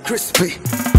crispy.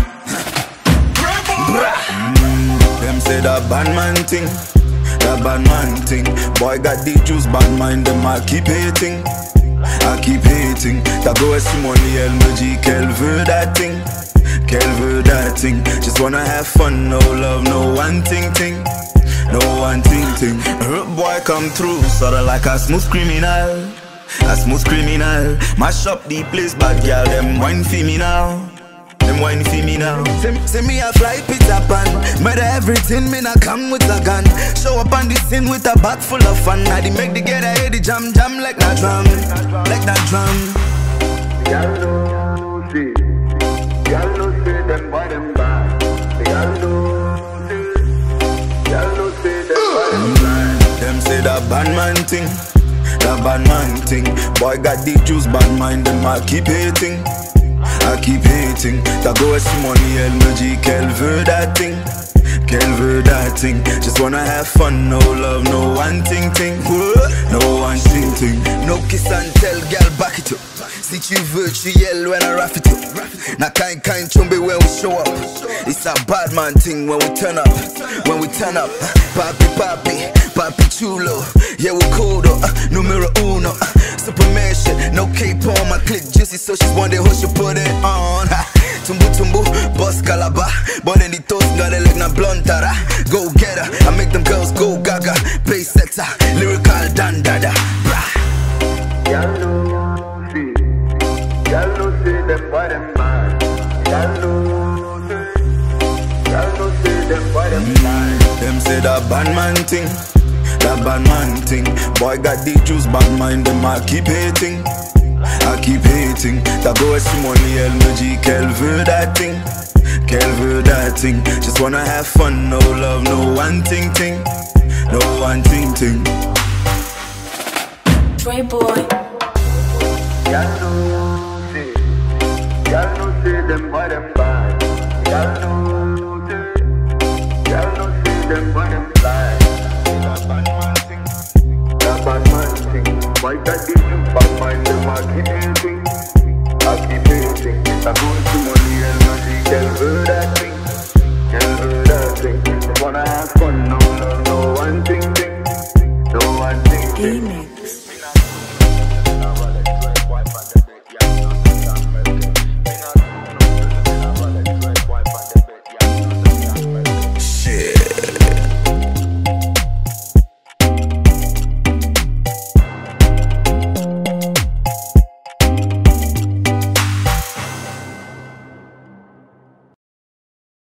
Them say that bad man thing, that bad man thing. Boy got the juice, bad mind, them I keep hating. I keep hating. Ta go Simone, elle me dit qu'elle veut that thing, qu'elle veut that thing. Just wanna have fun, no love, no one thing thing, no one thing thing. Boy come through, sorta like a smooth criminal, a smooth criminal. Mash up the place, bad girl, them wine for me now, them wine for me now. See me a fly Peter Pan, murder everything, me not come with a gun. Show up on the scene with a bag full of fun. I dey make the get a head, the jam jam like that drum, like that drum. Y'all know, see, y'all know, say them boy them bad. Y'all know, see, y'all know, say them boy them bad. Them say that bad man thing, that bad man thing. Boy got the juice, bad mind, them I keep hating, I keep hating. Ta go Simone, elle me dit qu'elle veut that thing, qu'elle veut that thing. Just wanna have fun, no love, no one thing thing, no one thing thing. No kiss and tell, girl back it up. Si tu veux, tu yell when I rap it up. Na kind chumbe when we show up. It's a bad man thing when we turn up, when we turn up. Papi papi, papi chulo. Yeah we cool though, numero uno. Superman shit, no cape on my click juicy, so she's wondering who she put it on. Tumbu tumbu, boss calaba. But then the toast got it like na bluntara. Go get her, I make them girls go gaga. Play sexa, lyrical dandada. Y'all know, see, y'all know, say them boy them bad. Y'all know, say them boy them bad. Them say that bad man thing, that bad man thing. Boy got the juice, bad mind, them I keep hating, I keep hating. Ta go Simone, elle me dit qu'elle veut that thing, qu'elle veut that thing. Just wanna have fun, no love, no one thing thing, no one thing thing. Dre Boy.